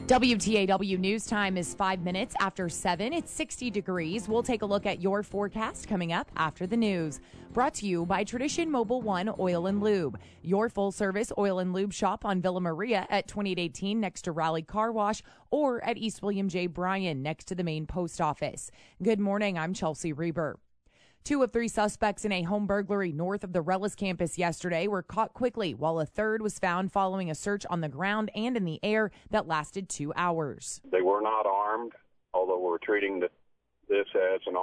WTAW News Time is 5 minutes after 7. It's 60 degrees. We'll take a look at your forecast coming up after the news. Brought to you by Tradition Mobile One Oil and Lube, your full-service oil and lube shop on Villa Maria at 2818 next to Raleigh Car Wash, or at East William J. Bryan next to the main post office. Good morning. I'm Chelsea Reber. 2 of 3 suspects in a home burglary north of the Rellis campus yesterday were caught quickly, while a third was found following a search on the ground and in the air that lasted 2 hours. They were not armed, although we're treating this as an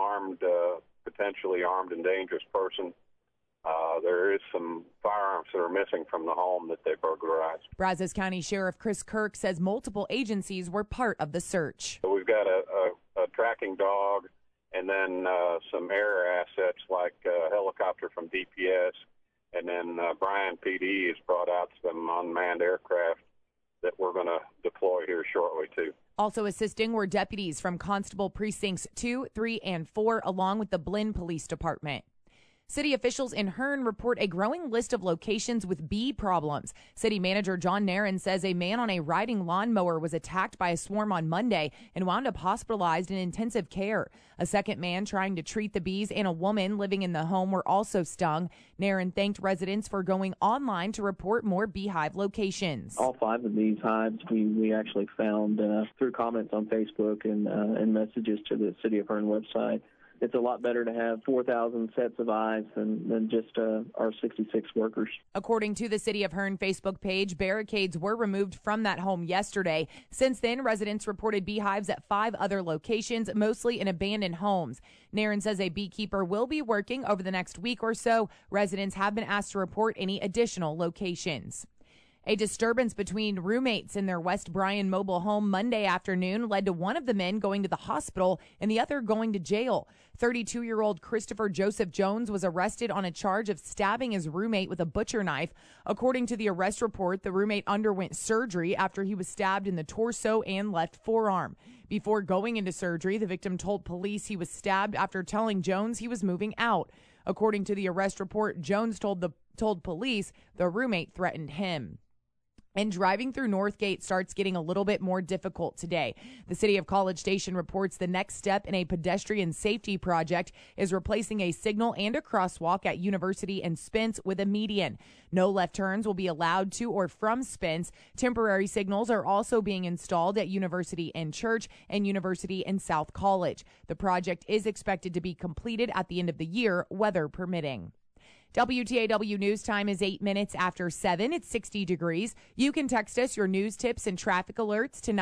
potentially armed and dangerous person. There is some firearms that are missing from the home that they burglarized. Brazos County Sheriff Chris Kirk says multiple agencies were part of the search. So we've got a tracking dog, and then some air assets like a helicopter from DPS, and then Bryan PD has brought out some unmanned aircraft that we're going to deploy here shortly, too. Also assisting were deputies from Constable Precincts 2, 3, and 4, along with the Blinn Police Department. City officials in Hearn report a growing list of locations with bee problems. City Manager John Nairn says a man on a riding lawnmower was attacked by a swarm on Monday and wound up hospitalized in intensive care. A second man trying to treat the bees and a woman living in the home were also stung. Nairn thanked residents for going online to report more beehive locations. All 5 of these hives we actually found through comments on Facebook and messages to the City of Hearn website. It's a lot better to have 4,000 sets of eyes than just our 66 workers. According to the City of Hearn Facebook page, barricades were removed from that home yesterday. Since then, residents reported beehives at 5 other locations, mostly in abandoned homes. Nairn says a beekeeper will be working over the next week or so. Residents have been asked to report any additional locations. A disturbance between roommates in their West Bryan mobile home Monday afternoon led to one of the men going to the hospital and the other going to jail. 32-year-old Christopher Joseph Jones was arrested on a charge of stabbing his roommate with a butcher knife. According to the arrest report, the roommate underwent surgery after he was stabbed in the torso and left forearm. Before going into surgery, the victim told police he was stabbed after telling Jones he was moving out. According to the arrest report, Jones told police the roommate threatened him. And driving through Northgate starts getting a little bit more difficult today. The City of College Station reports the next step in a pedestrian safety project is replacing a signal and a crosswalk at University and Spence with a median. No left turns will be allowed to or from Spence. Temporary signals are also being installed at University and Church and University and South College. The project is expected to be completed at the end of the year, weather permitting. WTAW News Time is 8 minutes after 7. It's 60 degrees. You can text us your news tips and traffic alerts to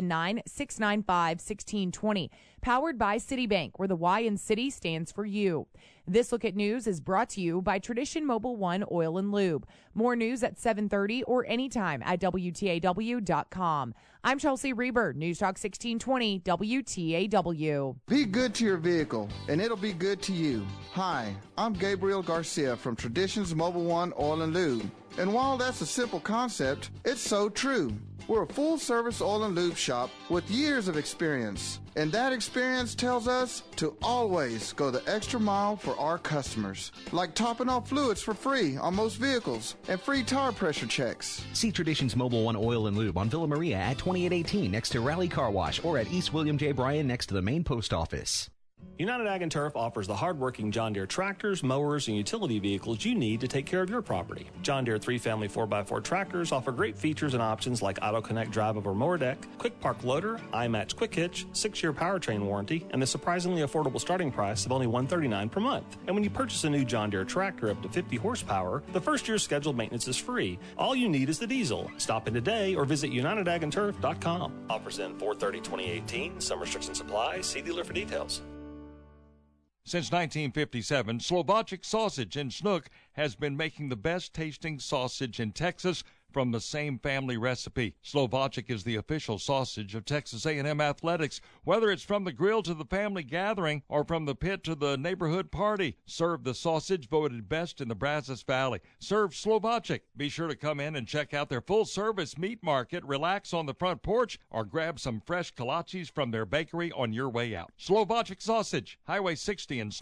979-695-1620. Powered by Citibank, where the Y in City stands for you. This Look at News is brought to you by Tradition Mobile One Oil and Lube. More news at 7:30 or anytime at WTAW.com. I'm Chelsea Reber, News Talk 1620 WTAW. Be good to your vehicle, and it'll be good to you. Hi, I'm Gabriel Garcia from Traditions Mobile One Oil and Lube. And while that's a simple concept, it's so true. We're a full-service oil and lube shop with years of experience. And that experience tells us to always go the extra mile for our customers. Like topping off fluids for free on most vehicles and free tire pressure checks. See Traditions Mobile One Oil and Lube on Villa Maria at 2818 next to Raleigh Car Wash, or at East William J. Bryan next to the main post office. United Ag and Turf offers the hard-working John Deere tractors, mowers, and utility vehicles you need to take care of your property. John Deere 3-family 4x4 tractors offer great features and options like Auto Connect drive over mower deck, Quick Park loader, iMatch Quick Hitch, 6-year powertrain warranty, and the surprisingly affordable starting price of only $139 per month. And when you purchase a new John Deere tractor up to 50 horsepower, the first year's scheduled maintenance is free. All you need is the diesel. Stop in today or visit UnitedAgAndTurf.com. Offers in 4/30/2018. Some restrictions apply. See dealer for details. Since 1957, Slovacic Sausage in Snook has been making the best tasting sausage in Texas from the same family recipe. Slovacic is the official sausage of Texas A&M Athletics. Whether it's from the grill to the family gathering or from the pit to the neighborhood party, serve the sausage voted best in the Brazos Valley. Serve Slovacic. Be sure to come in and check out their full-service meat market, relax on the front porch, or grab some fresh kolaches from their bakery on your way out. Slovacic Sausage, Highway 60 in Snook.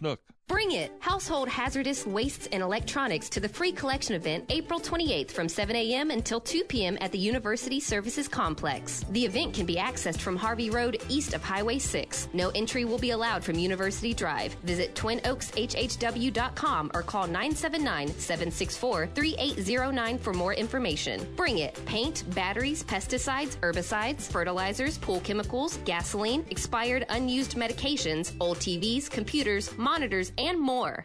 Bring it! Household hazardous wastes and electronics to the free collection event April 28th from 7 a.m. until 2 p.m. at the University Services Complex. The event can be accessed from Harvey Road east of Highway 6. No entry will be allowed from University Drive. Visit TwinOaksHHW.com or call 979-764-3809 for more information. Bring it! Paint, batteries, pesticides, herbicides, fertilizers, pool chemicals, gasoline, expired unused medications, old TVs, computers, monitors, and more.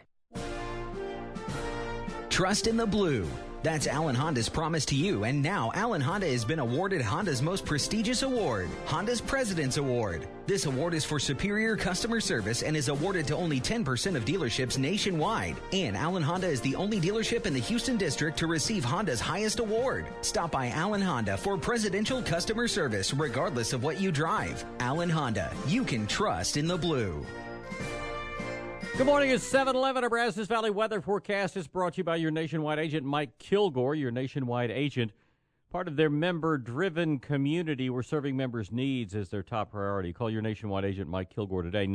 Trust in the blue. That's Allen Honda's promise to you, and now Allen Honda has been awarded Honda's most prestigious award, Honda's President's Award. This award is for superior customer service and is awarded to only 10% of dealerships nationwide. And Allen Honda is the only dealership in the Houston district to receive Honda's highest award. Stop by Allen Honda for presidential customer service regardless of what you drive. Allen Honda, you can trust in the blue. Good morning. It's 7:11. A Brazos Valley weather forecast is brought to you by your nationwide agent, Mike Kilgore. Your nationwide agent, part of their member-driven community. We're serving members' needs as their top priority. Call your nationwide agent, Mike Kilgore, today.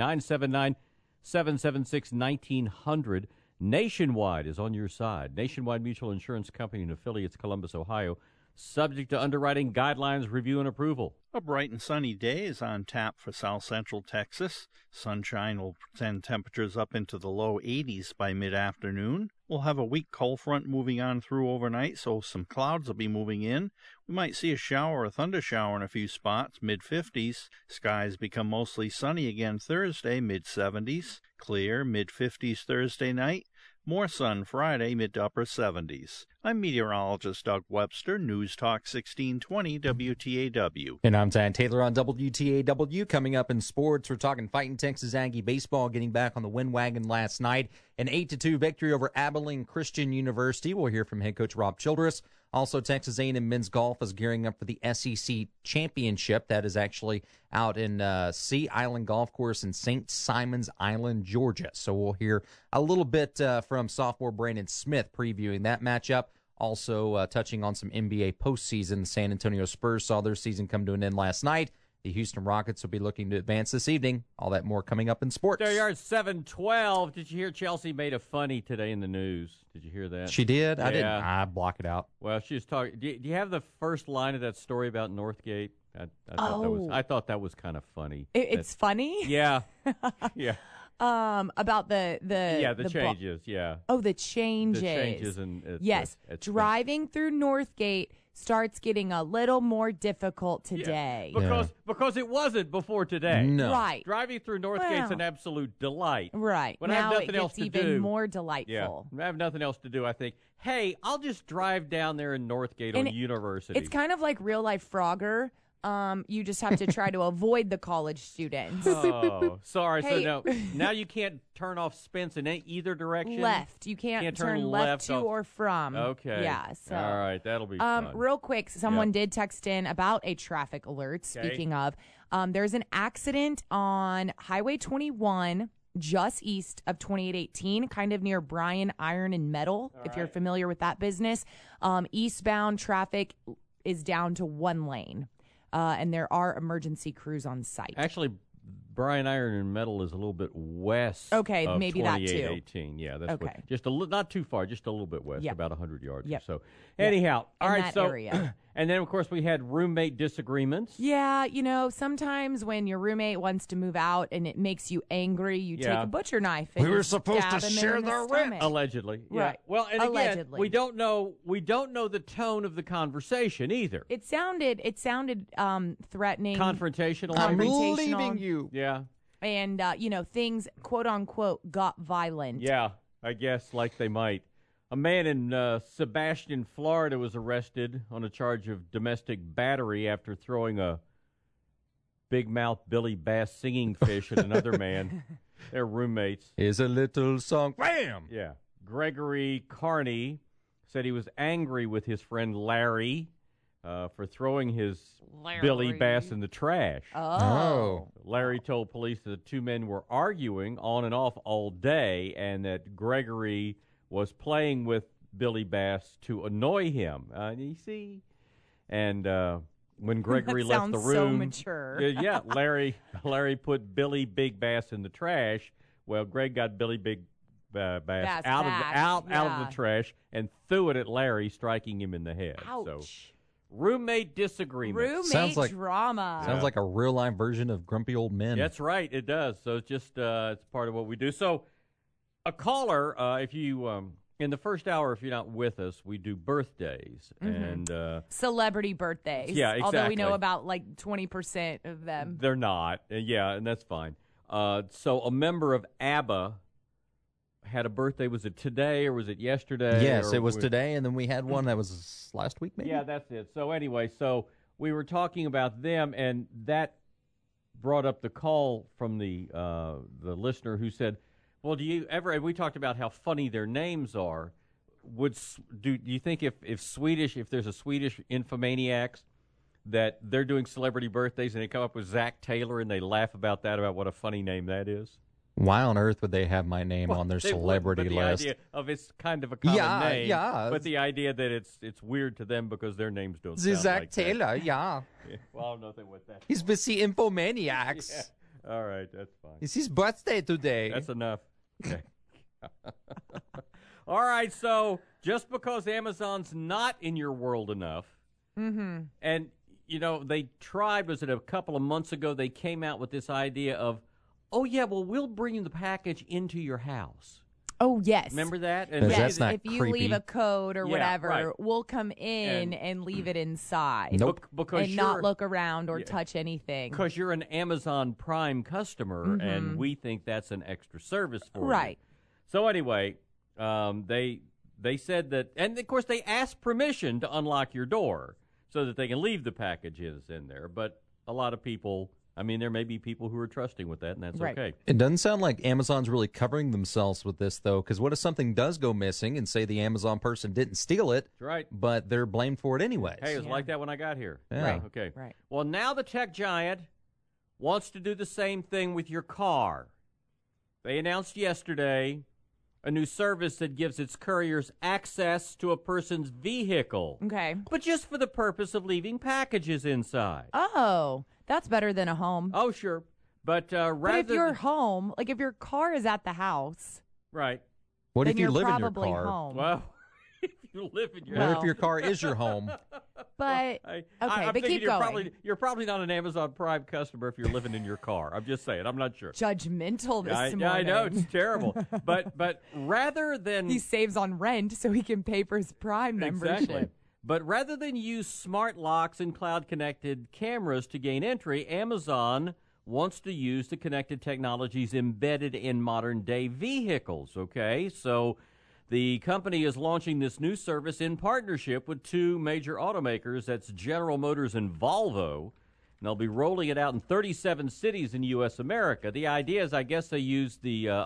979-776-1900. Nationwide is on your side. Nationwide Mutual Insurance Company and affiliates, Columbus, Ohio. Subject to underwriting guidelines, review, and approval. A bright and sunny day is on tap for south central Texas. Sunshine will send temperatures up into the low 80s by mid-afternoon. We'll have a weak cold front moving on through overnight, so some clouds will be moving in. We might see a shower or thunder shower in a few spots, mid-50s. Skies become mostly sunny again Thursday, mid-70s. Clear, mid-50s Thursday night. More sun Friday, mid to upper 70s. I'm meteorologist Doug Webster, News Talk 1620 WTAW. And I'm Tad Taylor on WTAW. Coming up in sports, we're talking fighting Texas Aggie baseball getting back on the win wagon last night. An 8-2 victory over Abilene Christian University. We'll hear from head coach Rob Childress. Also, Texas A&M men's golf is gearing up for the SEC Championship. That is actually out in Sea Island Golf Course in St. Simons Island, Georgia. So we'll hear a little bit from sophomore Brandon Smith previewing that matchup. Also touching on some NBA postseason. The San Antonio Spurs saw their season come to an end last night. The Houston Rockets will be looking to advance this evening. All that more coming up in sports. There you are at 7:12. Did you hear Chelsea made a funny today in the news? Did you hear that? She did? Yeah. I didn't. I block it out. Well, she was talking. Do you have the first line of that story about Northgate? I thought that was kind of funny. It's funny? Yeah. Yeah. About the changes, yeah. Oh, the changes. The changes and yes. Driving through Northgate starts getting a little more difficult today. Yeah. Because it wasn't before today. No. Right. Driving through Northgate's an absolute delight. Right. When now I have nothing it else gets to even do, more delightful. When I have nothing else to do, I think, hey, I'll just drive down there in Northgate on University. It's kind of like real life Frogger. You just have to try to avoid the college students. Oh, sorry. Hey. So now you can't turn off Spence in either direction? Left. You can't turn left to off. or from. Okay. Yeah. So. All right. That'll be fun. Real quick, someone did text in about a traffic alert. Speaking of, there's an accident on Highway 21 just east of 2818, kind of near Bryan Iron and Metal, if you're familiar with that business. Eastbound traffic is down to one lane. And there are emergency crews on site. Actually, Bryan Iron and Metal is a little bit west. Okay, of maybe that too. 2818. Yeah, that's okay. Just not too far, just a little bit west, about 100 yards or so. Yep. Anyhow, all right. That so, area. And then of course we had roommate disagreements. Yeah, sometimes when your roommate wants to move out and it makes you angry, you take a butcher knife. And we were supposed to share the rent. Allegedly, right? Well, and allegedly. Again, we don't know the tone of the conversation either. It sounded threatening, confrontational. I'm leaving you. Yeah. And things quote unquote got violent. Yeah, I guess like they might. A man in Sebastian, Florida was arrested on a charge of domestic battery after throwing a big mouth Billy Bass singing fish at another man. They're roommates. Is a little song. Bam! Yeah. Gregory Carney said he was angry with his friend Larry for throwing his Billy Bass in the trash. Oh. Larry told police that the two men were arguing on and off all day and that Gregory was playing with Billy Bass to annoy him. You see? And when Gregory left the room... so mature. Larry put Billy Big Bass in the trash. Well, Greg got Billy Big bass out of the trash and threw it at Larry, striking him in the head. Ouch. So, roommate disagreement. Roommate drama. Sounds like a real-life version of Grumpy Old Men. That's right, it does. So it's just it's part of what we do. So a caller, if you in the first hour, if you're not with us, we do birthdays and celebrity birthdays. Yeah, exactly. Although we know about like 20% of them. They're not. Yeah, and that's fine. So a member of ABBA had a birthday. Was it today or was it yesterday? Yes, it was today, and then we had one that was last week, maybe? Yeah, that's it. So anyway, we were talking about them, and that brought up the call from the listener who said, well, do you ever, and we talked about how funny their names are, do you think if there's a Swedish Infomaniacs, that they're doing celebrity birthdays and they come up with Zach Taylor and they laugh about what a funny name that is? Why on earth would they have my name on their celebrity list? The idea of it's kind of a common name, yeah. But the idea that it's weird to them because their names don't The sound Zach like Taylor, that. yeah. Well, I don't know what that. He's busy Infomaniacs. Yeah. All right, that's fine. It's his birthday today. That's enough. Okay. All right, so just because Amazon's not in your world enough, and, they tried, was it a couple of months ago, they came out with this idea of, oh, yeah, well, we'll bring the package into your house. Oh, yes. Remember that? And yes, that's if you leave a code or whatever, right. we'll come in and leave it inside. Nope. Because and not look around or touch anything. Because you're an Amazon Prime customer, and we think that's an extra service for you. Right. So anyway, they said that, and of course they asked permission to unlock your door so that they can leave the packages in there. But a lot of people, there may be people who are trusting with that, and that's right. okay. It doesn't sound like Amazon's really covering themselves with this, though, because what if something does go missing and say the Amazon person didn't steal it, That's right. but they're blamed for it anyways? Hey, it was like that when I got here. Yeah. Right. Okay. Right. Well, now the tech giant wants to do the same thing with your car. They announced yesterday a new service that gives its couriers access to a person's vehicle. Okay. But just for the purpose of leaving packages inside. Oh, that's better than a home. Oh, sure. But rather But if you're home, like if your car is at the house, right. What then if you you're live in your probably car? home. Well, if you live in your What house. if your car is your home? But I'm but keep you're going. You're probably not an Amazon Prime customer if you're living in your car. I'm just saying. I'm not sure. Judgmental this morning. Yeah, I know it's terrible. But rather than he saves on rent so he can pay for his Prime membership. Exactly. But rather than use smart locks and cloud-connected cameras to gain entry, Amazon wants to use the connected technologies embedded in modern-day vehicles, okay? So the company is launching this new service in partnership with two major automakers. That's General Motors and Volvo. And they'll be rolling it out in 37 cities in U.S. America. The idea is, I guess, they use the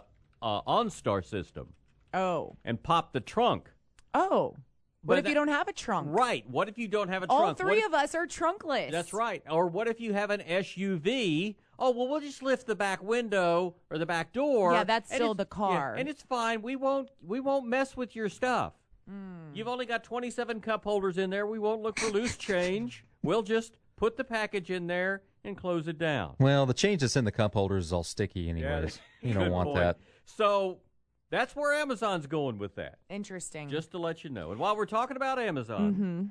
OnStar system. Oh. And pop the trunk. Oh. What if you don't have a trunk? Right. What if you don't have a trunk? All three of us are trunkless. That's right. Or what if you have an SUV? Oh, well, we'll just lift the back window or the back door. Yeah, that's still the car. Yeah, and it's fine. We won't mess with your stuff. You've only got 27 cup holders in there. We won't look for loose change. We'll just put the package in there and close it down. Well, the change that's in the cup holders is all sticky anyways. Yeah, you don't want that. So that's where Amazon's going with that. Interesting. Just to let you know. And while we're talking about Amazon,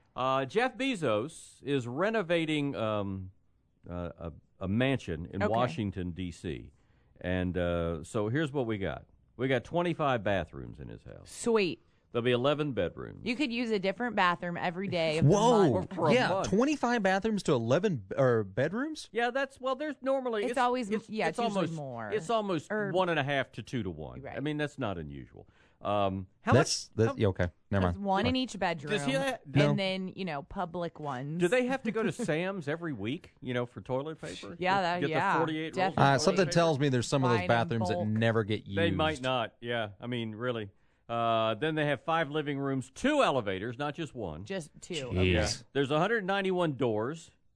Jeff Bezos is renovating a mansion in Washington, D.C. And so here's what we got. We got 25 bathrooms in his house. Sweet. There'll be 11 bedrooms. You could use a different bathroom every day of Whoa. the month. For a Yeah, month. 25 bathrooms to 11 bedrooms? Yeah, there's normally... It's always, it's usually almost, more. It's almost 1.5 to 2 to 1. Right. I mean, that's not unusual. Okay, never mind. One in each bedroom. Does he No. And then, public ones. Do they have to go to Sam's every week, for toilet paper? Yeah, Get the 48 rolls of definitely. toilet Something paper? tells me there's some of those Buying in bathrooms that bulk. never get used. They might not, yeah. I mean, really. Then they have 5 living rooms, 2 elevators, not just one. Just two. Jeez. There's 191 doors.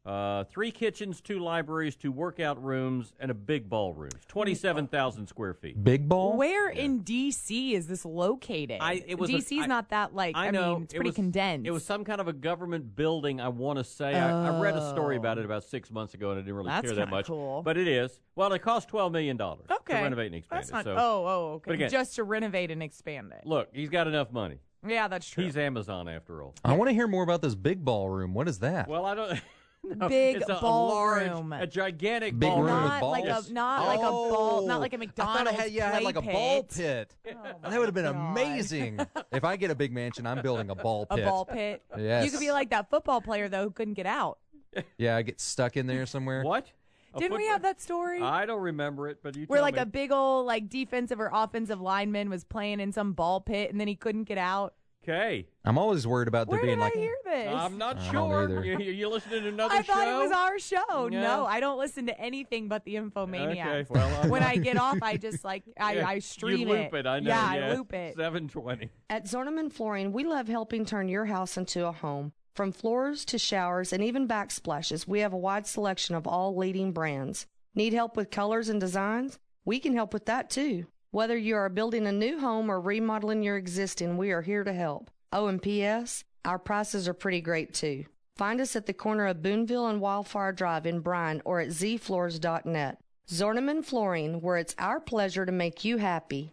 3 kitchens, 2 libraries, 2 workout rooms, and a big ballroom. 27,000 square feet. Big ball? Where in D.C. is this located? D.C.'s not that, like, I mean, it's pretty condensed. It was some kind of a government building, I want to say. I read a story about it about 6 months ago, and I didn't really care that much. Cool. But it is. Well, it cost $12 million to renovate and expand That's not, it. So, okay. But again, just to renovate and expand it. Look, he's got enough money. Yeah, that's true. He's Amazon, after all. I want to hear more about this big ballroom. What is that? Well, I don't... No, big it's ballroom, a gigantic big ballroom room with not balls. like a not a ball, not like a McDonald's. I thought it had like a ball pit. Oh That would have been amazing. If I get a big mansion, I'm building a ball pit. A ball pit. Yes. You could be like that football player though who couldn't get out. Yeah, I get stuck in there somewhere. What? Didn't we have that story? I don't remember it, but you where tell like me. a big old like defensive or offensive lineman was playing in some ball pit and then he couldn't get out. Okay. I'm always worried about there Where being did like. I hear this? I'm not I don't sure. either. You listening to another show? I thought it was our show. Yeah. No, I don't listen to anything but the Infomaniacs. Okay, well, when I get off, I just like I stream you loop it. I know. Yeah, I loop it. 720. At Zorneman Flooring, we love helping turn your house into a home. From floors to showers and even backsplashes, we have a wide selection of all leading brands. Need help with colors and designs? We can help with that too. Whether you are building a new home or remodeling your existing, we are here to help. Oh, and P.S., our prices are pretty great too. Find us at the corner of Boonville and Wildfire Drive in Bryan or at zfloors.net. Zorneman Flooring, where it's our pleasure to make you happy.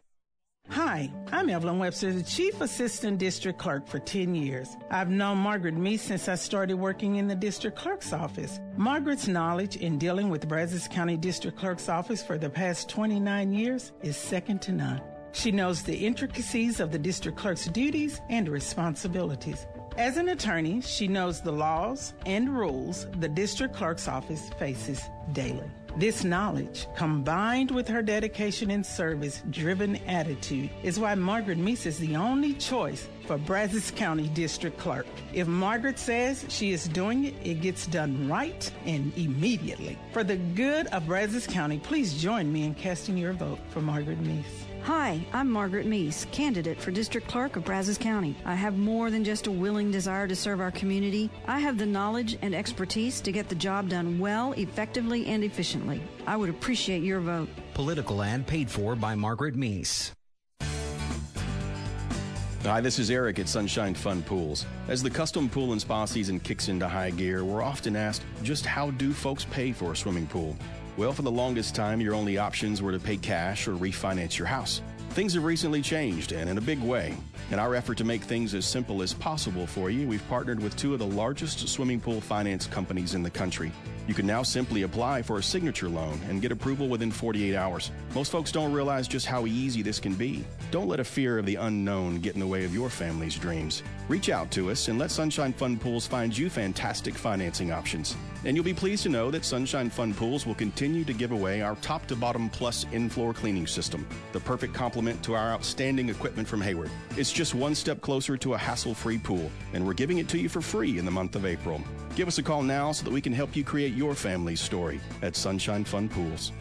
Hi, I'm Evelyn Webster, the Chief Assistant District Clerk for 10 years. I've known Margaret Meese since I started working in the District Clerk's office. Margaret's knowledge in dealing with Brazos County District Clerk's office for the past 29 years is second to none. She knows the intricacies of the District Clerk's duties and responsibilities. As an attorney, she knows the laws and rules the District Clerk's office faces daily. This knowledge, combined with her dedication and service-driven attitude, is why Margaret Meese is the only choice for Brazos County District Clerk. If Margaret says she is doing it, it gets done right and immediately. For the good of Brazos County, please join me in casting your vote for Margaret Meese. Hi, I'm Margaret Meese, candidate for District Clerk of Brazos County. I have more than just a willing desire to serve our community. I have the knowledge and expertise to get the job done well, effectively, and efficiently. I would appreciate your vote. Political ad paid for by Margaret Meese. Hi, this is Eric at Sunshine Fun Pools. As the custom pool and spa season kicks into high gear, we're often asked, just how do folks pay for a swimming pool? Well, for the longest time, your only options were to pay cash or refinance your house. Things have recently changed, and in a big way. In our effort to make things as simple as possible for you, we've partnered with 2 of the largest swimming pool finance companies in the country. You can now simply apply for a signature loan and get approval within 48 hours. Most folks don't realize just how easy this can be. Don't let a fear of the unknown get in the way of your family's dreams. Reach out to us and let Sunshine Fun Pools find you fantastic financing options. And you'll be pleased to know that Sunshine Fun Pools will continue to give away our top-to-bottom plus in-floor cleaning system, the perfect complement to our outstanding equipment from Hayward. It's just one step closer to a hassle-free pool, and we're giving it to you for free in the month of April. Give us a call now so that we can help you create your family's story at Sunshine Fun Pools.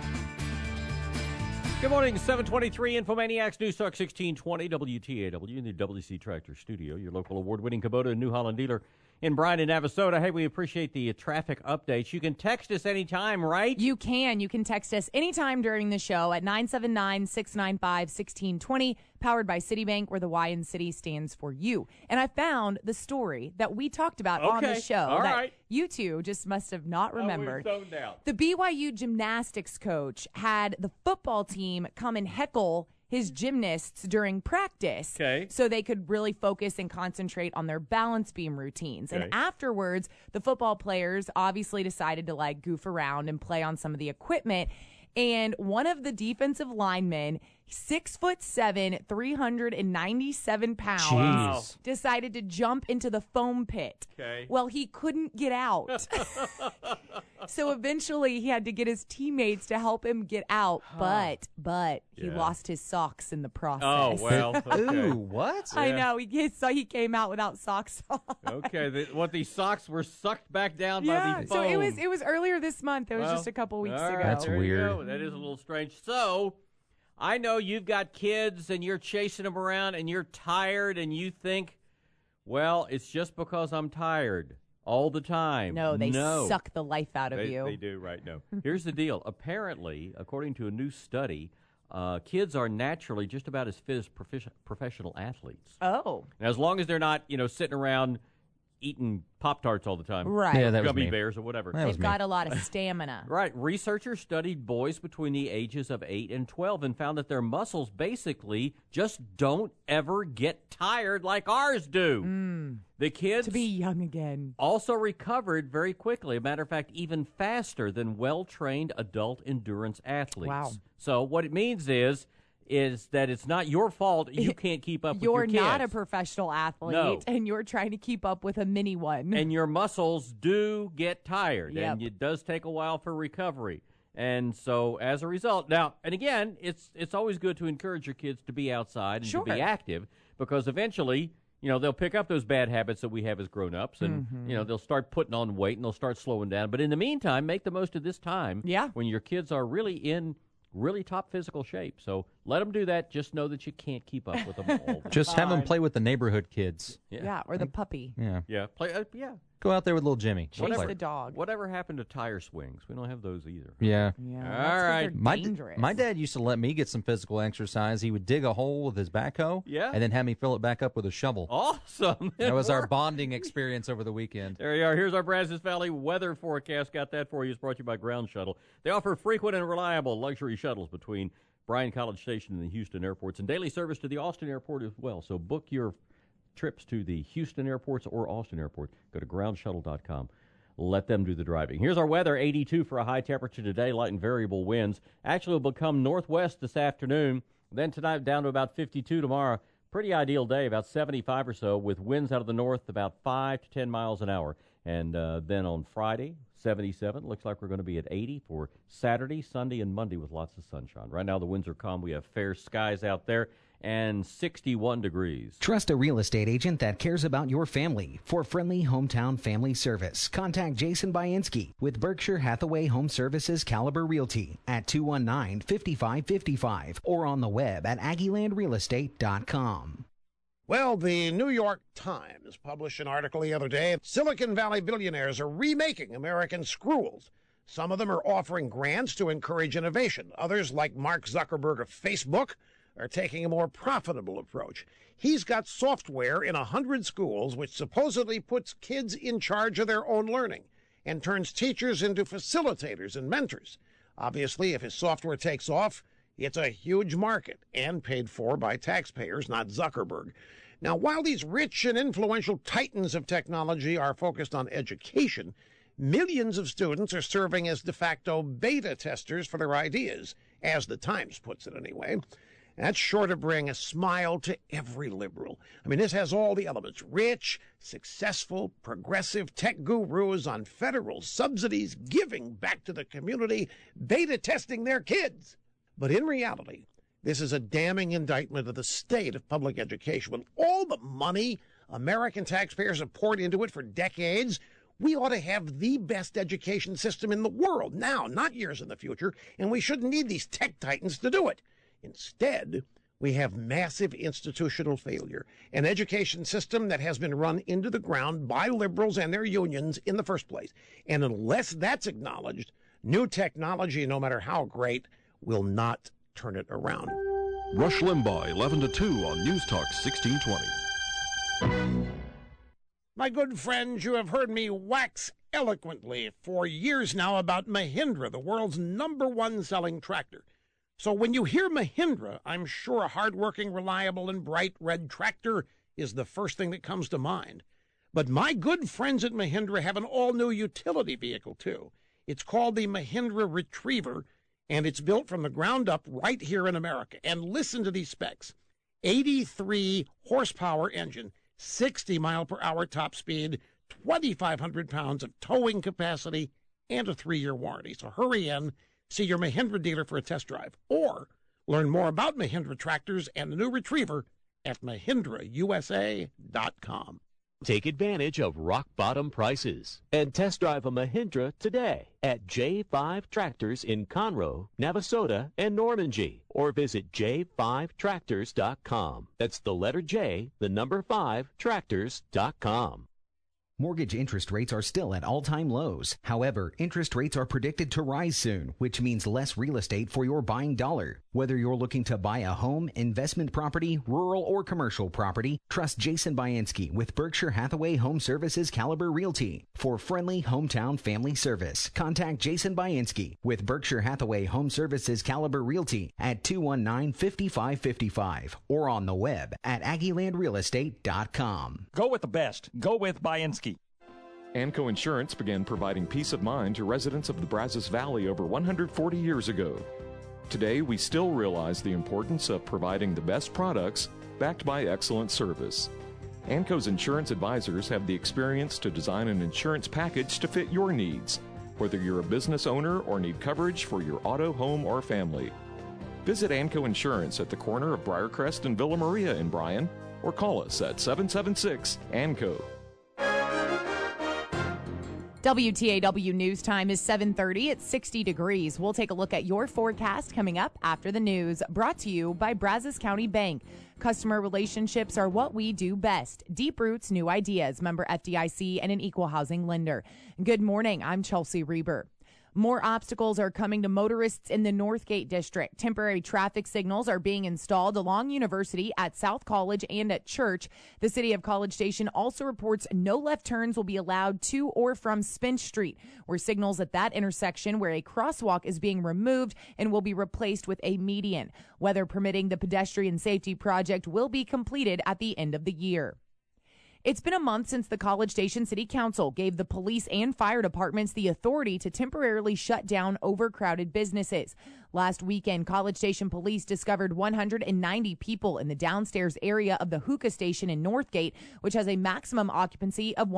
Good morning, 723 Infomaniacs, News Talk 1620, WTAW in the WC Tractor Studio, your local award-winning Kubota and New Holland dealer in Bryan and Navasota. Hey, we appreciate the traffic updates. You can text us anytime, right? You can. You can text us anytime during the show at 979-695-1620, powered by Citibank, where the Y in City stands for you. And I found the story that we talked about on the show All that right. you two just must have not remembered. Oh, we're zoned out. The BYU gymnastics coach had the football team come and heckle his gymnasts during practice so they could really focus and concentrate on their balance beam routines. And afterwards, the football players obviously decided to like goof around and play on some of the equipment. And one of the defensive linemen, 6'7", 397 pounds, decided to jump into the foam pit. Well, he couldn't get out. So eventually he had to get his teammates to help him get out, but he lost his socks in the process. Oh, well. Okay. Ooh, what? I know. He came out without socks on. Okay. These socks were sucked back down by the foam. So it was earlier this month. It was just a couple weeks ago. That's weird. That is a little strange. So, I know you've got kids and you're chasing them around and you're tired and you think, well, it's just because I'm tired. all the time. No, they suck the life out of you. They do, right? No. Here's the deal. Apparently, according to a new study, kids are naturally just about as fit as professional athletes. Oh. Now, as long as they're not, sitting around eating Pop-Tarts all the time. Right. Yeah, that was Gummy me. bears or whatever. They've got a lot of stamina. Right. Researchers studied boys between the ages of 8 and 12 and found that their muscles basically just don't ever get tired like ours do. The kids To be young again. also recovered very quickly. A matter of fact, even faster than well-trained adult endurance athletes. Wow. So what it means is that it's not your fault you can't keep up with your kids. You're not a professional athlete, No. and you're trying to keep up with a mini one. And your muscles do get tired, Yep. and it does take a while for recovery. And so, as a result, now, and again, it's always good to encourage your kids to be outside and to be active, because eventually, they'll pick up those bad habits that we have as grown-ups, and, they'll start putting on weight, and they'll start slowing down. But in the meantime, make the most of this time when your kids are really in really top physical shape. So let them do that. Just know that you can't keep up with them all the Just time. have them play with the neighborhood kids. Yeah, or the puppy. Yeah. Yeah. Go out there with little Jimmy. Chase the dog. Whatever happened to tire swings? We don't have those either. Yeah. Yeah. All right. My dad used to let me get some physical exercise. He would dig a hole with his backhoe and then have me fill it back up with a shovel. Awesome. That was our bonding experience over the weekend. There you are. Here's our Brazos Valley weather forecast. Got that for you. It's brought to you by Ground Shuttle. They offer frequent and reliable luxury shuttles between Bryan College Station and the Houston airports, and daily service to the Austin airport as well. So book your trips to the Houston airports or Austin airport. Go to groundshuttle.com. Let them do the driving. Here's our weather. 82 for a high temperature today, light and variable winds. Actually will become northwest this afternoon. Then tonight down to about 52 tomorrow. Pretty ideal day, about 75 or so, with winds out of the north about 5 to 10 miles an hour. And then on Friday, 77. Looks like we're going to be at 80 for Saturday, Sunday, and Monday with lots of sunshine. Right now the winds are calm. We have fair skies out there and 61 degrees. Trust a real estate agent that cares about your family. For friendly hometown family service, contact Jason Bainski with Berkshire Hathaway Home Services Caliber Realty at 219-5555 or on the web at AggielandRealEstate.com. Well, the New York Times published an article the other day. Silicon Valley billionaires are remaking American schools. Some of them are offering grants to encourage innovation. Others, like Mark Zuckerberg of Facebook, are taking a more profitable approach. He's got software in 100 schools which supposedly puts kids in charge of their own learning and turns teachers into facilitators and mentors. Obviously, if his software takes off, it's a huge market and paid for by taxpayers, not Zuckerberg. Now, while these rich and influential titans of technology are focused on education, millions of students are serving as de facto beta testers for their ideas, as the Times puts it anyway. That's sure to bring a smile to every liberal. I mean, this has all the elements. Rich, successful, progressive tech gurus on federal subsidies giving back to the community, beta testing their kids. But in reality, this is a damning indictment of the state of public education. With all the money American taxpayers have poured into it for decades, we ought to have the best education system in the world now, not years in the future, and we shouldn't need these tech titans to do it. Instead, we have massive institutional failure, an education system that has been run into the ground by liberals and their unions in the first place. And unless that's acknowledged, new technology, no matter how great, will not turn it around. Rush Limbaugh, 11 to 2 on News Talk 1620. My good friends, you have heard me wax eloquently for years now about Mahindra, the world's #1 selling tractor. So when you hear Mahindra, I'm sure a hardworking, reliable, and bright red tractor is the first thing that comes to mind. But my good friends at Mahindra have an all-new utility vehicle, too. It's called the Mahindra Retriever, and it's built from the ground up right here in America. And listen to these specs. 83 horsepower engine, 60 mile per hour top speed, 2,500 pounds of towing capacity, and a 3-year warranty. So hurry in, see your Mahindra dealer for a test drive, or learn more about Mahindra tractors and the new Retriever at MahindraUSA.com. Take advantage of rock-bottom prices and test drive a Mahindra today at J5 Tractors in Conroe, Navasota, and Normandy, or visit j5tractors.com. That's the letter J, the number 5, tractors.com. Mortgage interest rates are still at all-time lows. However, interest rates are predicted to rise soon, which means less real estate for your buying dollar. Whether you're looking to buy a home, investment property, rural or commercial property, trust Jason Bainski with Berkshire Hathaway Home Services Caliber Realty. For friendly hometown family service, contact Jason Bainski with Berkshire Hathaway Home Services Caliber Realty at 219-5555 or on the web at AggieLandRealEstate.com. Go with the best. Go with Bainski. Anco Insurance began providing peace of mind to residents of the Brazos Valley over 140 years ago. Today, we still realize the importance of providing the best products backed by excellent service. Anco's insurance advisors have the experience to design an insurance package to fit your needs, whether you're a business owner or need coverage for your auto, home, or family. Visit Anco Insurance at the corner of Briarcrest and Villa Maria in Bryan, or call us at 776-ANCO. WTAW News Time is 7:30. It's 60 degrees. We'll take a look at your forecast coming up after the news. Brought to you by Brazos County Bank. Customer relationships are what we do best. Deep roots, new ideas. Member FDIC and an equal housing lender. Good morning. I'm Chelsea Reber. More obstacles are coming to motorists in the Northgate District. Temporary traffic signals are being installed along University, at South College, and at Church. The city of College Station also reports no left turns will be allowed to or from Spence Street, where signals at that intersection where a crosswalk is being removed and will be replaced with a median. Weather permitting, the pedestrian safety project will be completed at the end of the year. It's been a month since the College Station City Council gave the police and fire departments the authority to temporarily shut down overcrowded businesses. Last weekend, College Station police discovered 190 people in the downstairs area of the hookah station in Northgate, which has a maximum occupancy of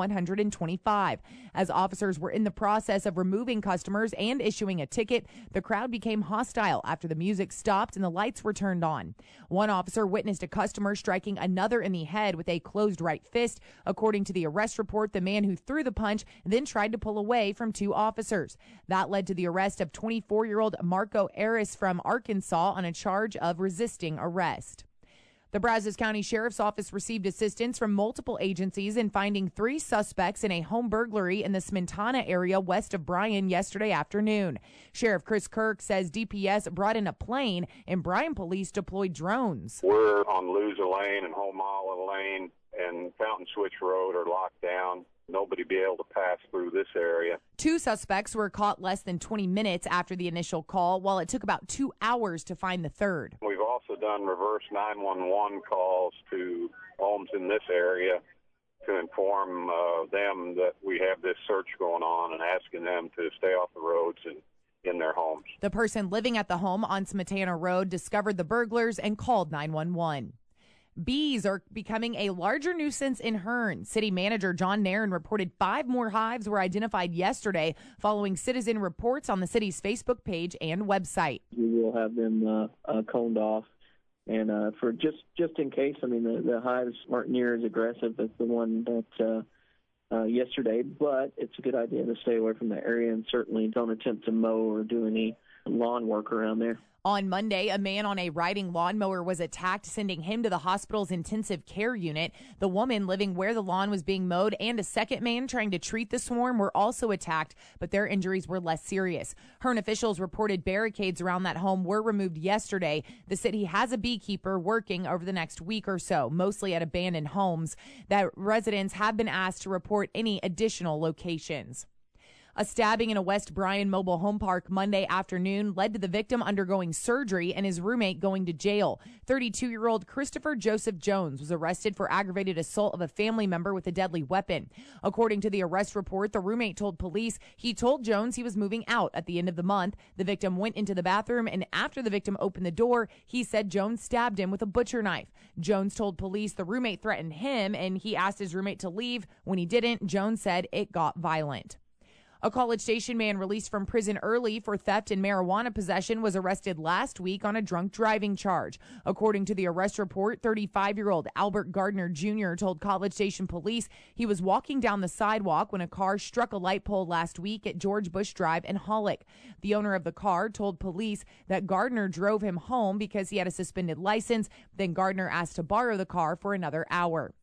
125. As officers were in the process of removing customers and issuing a ticket, the crowd became hostile after the music stopped and the lights were turned on. One officer witnessed a customer striking another in the head with a closed right fist. According to the arrest report, the man who threw the punch then tried to pull away from two officers. That led to the arrest of 24-year-old Marco Harris from Arkansas on a charge of resisting arrest. The Brazos County Sheriff's Office received assistance from multiple agencies in finding 3 suspects in a home burglary in the Smentana area west of Bryan yesterday afternoon. Sheriff Chris Kirk says DPS brought in a plane and Bryan police deployed drones. We're on Loser Lane and Homala Lane and Fountain Switch Road are locked down. Nobody be able to pass through this area. 2 suspects were caught less than 20 minutes after the initial call, while it took about 2 hours to find the third. We've also done reverse 911 calls to homes in this area to inform them that we have this search going on and asking them to stay off the roads and in their homes. The person living at the home on Smetana Road discovered the burglars and called 911. Bees are becoming a larger nuisance in Hearne. City Manager John Nairn reported 5 more hives were identified yesterday following citizen reports on the city's Facebook page and website. We will have them coned off. And for just in case, I mean, the hives aren't near as aggressive as the one that yesterday, but it's a good idea to stay away from the area and certainly don't attempt to mow or do any lawn work around there. On Monday, a man on a riding lawnmower was attacked, sending him to the hospital's intensive care unit. The woman living where the lawn was being mowed and a second man trying to treat the swarm were also attacked, but their injuries were less serious. Hearne officials reported barricades around that home were removed yesterday. The city has a beekeeper working over the next week or so, mostly at abandoned homes, that residents have been asked to report any additional locations. A stabbing in a West Bryan mobile home park Monday afternoon led to the victim undergoing surgery and his roommate going to jail. 32-year-old Christopher Joseph Jones was arrested for aggravated assault of a family member with a deadly weapon. According to the arrest report, the roommate told police he told Jones he was moving out at the end of the month. The victim went into the bathroom, and after the victim opened the door, he said Jones stabbed him with a butcher knife. Jones told police the roommate threatened him, and he asked his roommate to leave. When he didn't, Jones said it got violent. A College Station man released from prison early for theft and marijuana possession was arrested last week on a drunk driving charge. According to the arrest report, 35-year-old Albert Gardner Jr. told College Station police he was walking down the sidewalk when a car struck a light pole last week at George Bush Drive in Hollick. The owner of the car told police that Gardner drove him home because he had a suspended license. Then Gardner asked to borrow the car for another hour.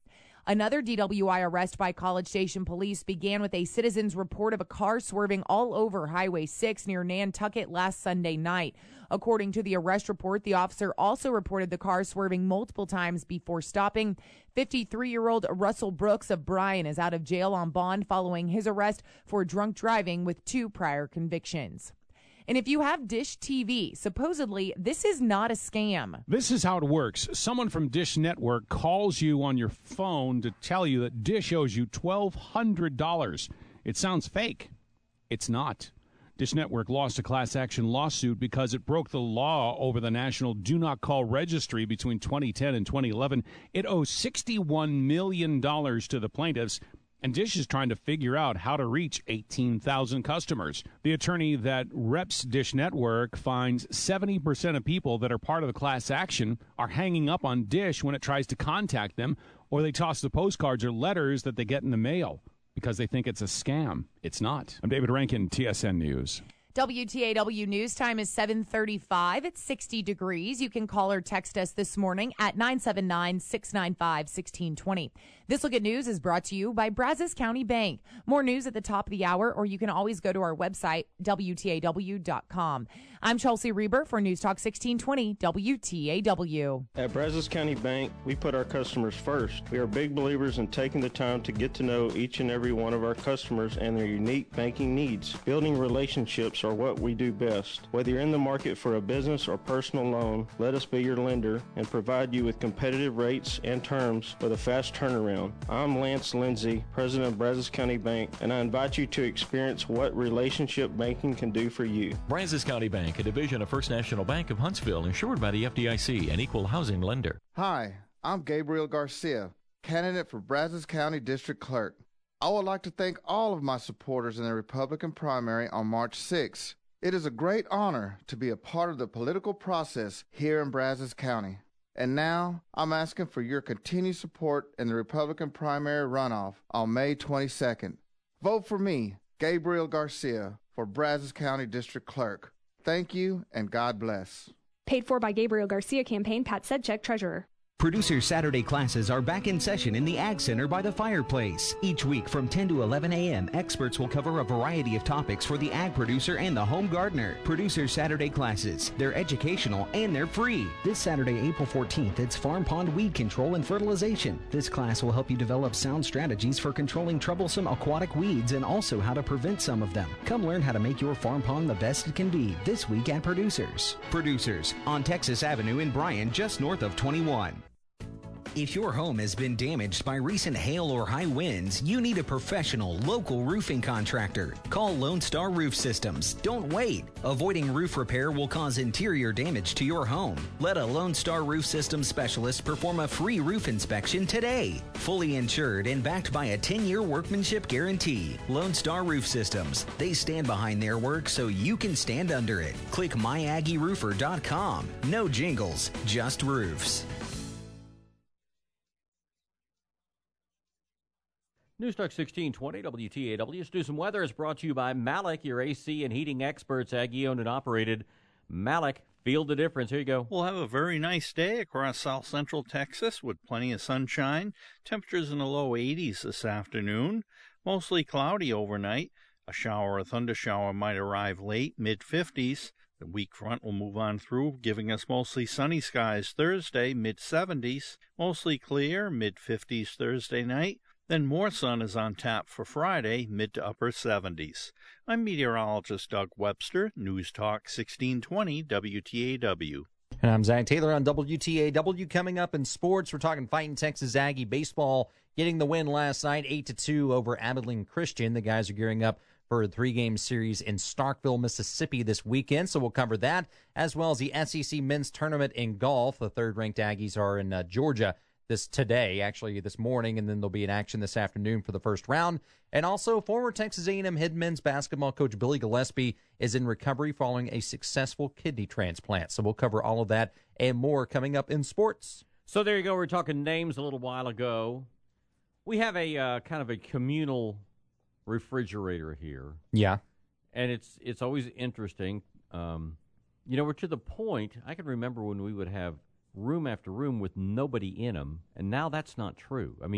Another DWI arrest by College Station police began with a citizen's report of a car swerving all over Highway 6 near Nantucket last Sunday night. According to the arrest report, the officer also reported the car swerving multiple times before stopping. 53-year-old Russell Brooks of Bryan is out of jail on bond following his arrest for drunk driving with 2 prior convictions. And if you have Dish TV, supposedly this is not a scam. This is how it works. Someone from Dish Network calls you on your phone to tell you that Dish owes you $1,200. It sounds fake. It's not. Dish Network lost a class action lawsuit because it broke the law over the National Do Not Call Registry between 2010 and 2011. It owes $61 million to the plaintiffs, and Dish is trying to figure out how to reach 18,000 customers. The attorney that reps Dish Network finds 70% of people that are part of the class action are hanging up on Dish when it tries to contact them, or they toss the postcards or letters that they get in the mail because they think it's a scam. It's not. I'm David Rankin, TSN News. WTAW News time is 7:35. It's 60 degrees. You can call or text us this morning at 979-695-1620. This Look at News is brought to you by Brazos County Bank. More news at the top of the hour, or you can always go to our website, WTAW.com. I'm Chelsea Reber for News Talk 1620 WTAW. At Brazos County Bank, we put our customers first. We are big believers in taking the time to get to know each and every one of our customers and their unique banking needs. Building relationships are what we do best. Whether you're in the market for a business or personal loan, let us be your lender and provide you with competitive rates and terms with a fast turnaround. I'm Lance Lindsay, President of Brazos County Bank, and I invite you to experience what relationship banking can do for you. Brazos County Bank, a division of First National Bank of Huntsville, insured by the FDIC, an equal housing lender. Hi, I'm Gabriel Garcia, candidate for Brazos County District Clerk. I would like to thank all of my supporters in the Republican primary on March 6th. It is a great honor to be a part of the political process here in Brazos County. And now, I'm asking for your continued support in the Republican primary runoff on May 22nd. Vote for me, Gabriel Garcia, for Brazos County District Clerk. Thank you, and God bless. Paid for by Gabriel Garcia campaign, Pat Sedchek, Treasurer. Producer Saturday classes are back in session in the Ag Center by the fireplace. Each week from 10 to 11 a.m., experts will cover a variety of topics for the ag producer and the home gardener. Producer Saturday classes, they're educational and they're free. This Saturday, April 14th, it's Farm Pond Weed Control and Fertilization. This class will help you develop sound strategies for controlling troublesome aquatic weeds and also how to prevent some of them. Come learn how to make your farm pond the best it can be this week at Producers. Producers on Texas Avenue in Bryan, just north of 21. If your home has been damaged by recent hail or high winds, you need a professional, local roofing contractor. Call Lone Star Roof Systems. Don't wait. Avoiding roof repair will cause interior damage to your home. Let a Lone Star Roof Systems specialist perform a free roof inspection today. Fully insured and backed by a 10-year workmanship guarantee. Lone Star Roof Systems. They stand behind their work so you can stand under it. Click myaggieroofer.com. No jingles, just roofs. News Talk 1620 WTAW. Let's do some weather. Is brought to you by Malik, your AC and heating experts, Aggie owned and operated. Malik, feel the difference. Here you go. We'll have a very nice day across south central Texas with plenty of sunshine. Temperatures in the low 80s this afternoon. Mostly cloudy overnight. A shower or thundershower might arrive late, mid-50s. The weak front will move on through, giving us mostly sunny skies Thursday, mid-70s. Mostly clear, mid-50s Thursday night. Then more sun is on tap for Friday, mid to upper 70s. I'm meteorologist Doug Webster, News Talk 1620 WTAW. And I'm Zach Taylor on WTAW. Coming up in sports, we're talking fighting Texas Aggie baseball, getting the win last night, 8-2 over Abilene Christian. The guys are gearing up for a 3-game series in Starkville, Mississippi this weekend, so we'll cover that, as well as the SEC men's tournament in golf. The third-ranked Aggies are in Georgia this morning, and then they'll be in action this afternoon for the first round. And also, former Texas A&M head men's basketball coach Billy Gillespie is in recovery following a successful kidney transplant. So we'll cover all of that and more coming up in sports. So there you go. We were talking names a little while ago. We have a kind of a communal refrigerator here. Yeah. And it's always interesting. We're to the point, I can remember when we would have room after room with nobody in them, and now that's not true. I mean,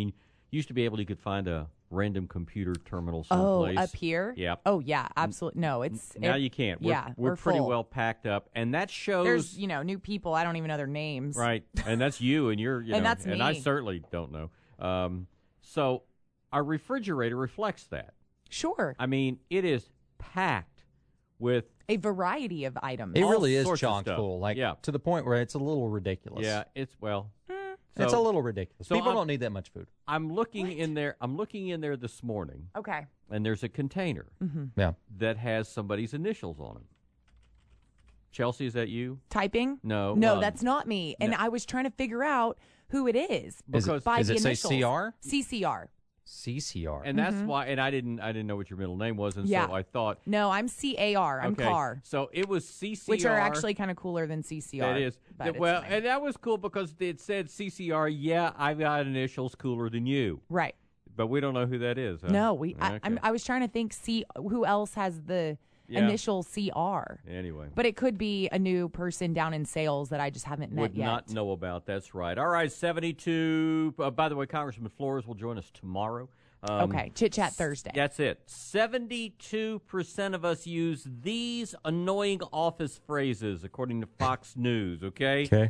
Used to be able, you could find a random computer terminal someplace. Oh, up here? Yeah. Oh, yeah, absolutely. No, now you can't. We're pretty full. well packed up, and that shows. There's new people. I don't even know their names. Right, and that's you, and you're, and that's me. And I certainly don't know. So our refrigerator reflects that. Sure. I mean, it is packed with a variety of items. It really is chock full, to the point where it's a little ridiculous. Yeah, it's it's a little ridiculous. People don't need that much food. I'm looking in there. I'm looking in there this morning. Okay. And there's a container that has somebody's initials on it. Chelsea, is that you? Typing? No. That's not me. And I was trying to figure out who it is. Because by does the it say initials. CR? CCR. CCR. And that's why, and I didn't know what your middle name was, and so I thought. No, I'm CAR. I'm car. So it was CCR. Which are actually kind of cooler than CCR. That is. Well, and that was cool because it said CCR, I've got initials cooler than you. Right. But we don't know who that is. Huh? No, I was trying to think, who else has the initial CR. Anyway. But it could be a new person down in sales that I just haven't met Would yet. not know about. That's right. All right, 72. By the way, Congressman Flores will join us tomorrow. Okay, Chit Chat Thursday. That's it. 72% of us use these annoying office phrases, according to Fox News, okay? Okay.